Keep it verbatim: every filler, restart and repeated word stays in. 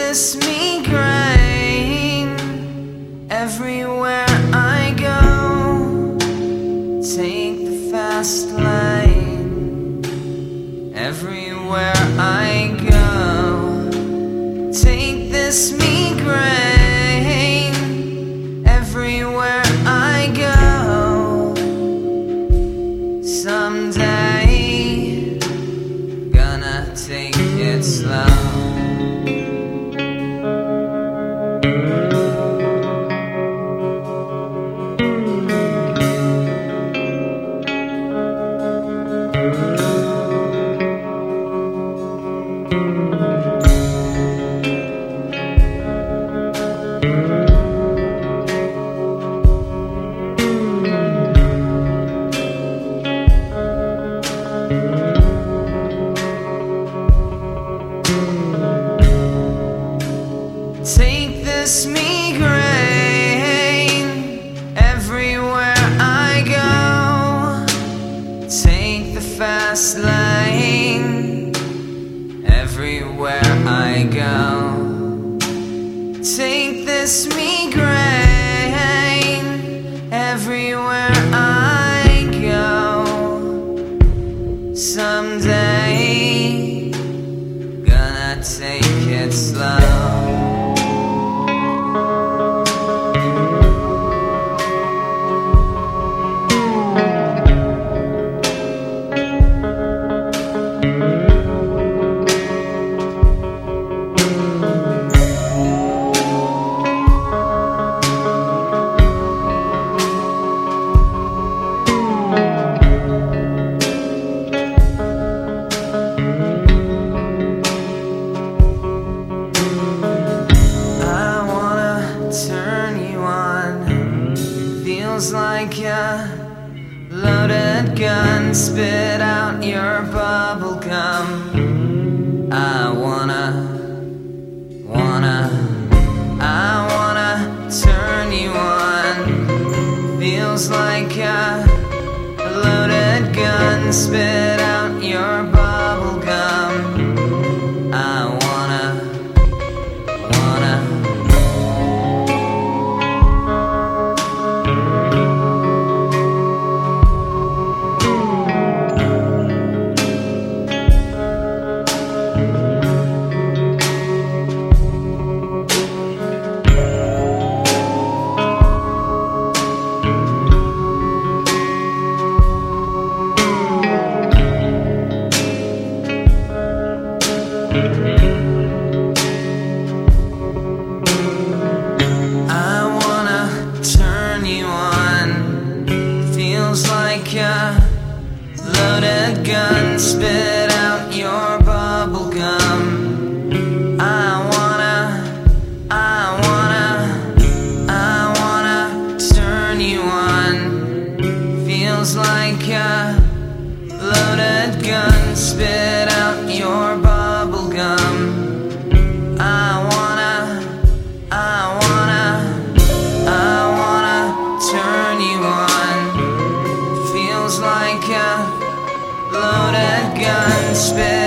this migraine everywhere I go. Take the fast lane everywhere I go. Take this migraine everywhere I go. Someday gonna take it slow. Take this migraine everywhere I go. Take the fast lane everywhere I go. Take this migraine everywhere I go. Someday gonna take it slow. Feels like a loaded gun. Spit out your bubble gum. I wanna, wanna, I wanna turn you on. Feels like a loaded gun. Spit out your bubble gum. I wanna, wanna. I wanna turn you on. Feels like a loaded gun. Spit out your bubble gum. I wanna, I wanna, I wanna turn you on. Feels like a loaded gun. Spit out your bubble gum. I wanna, I wanna, I wanna turn you on. Feels like a loaded gun. Spit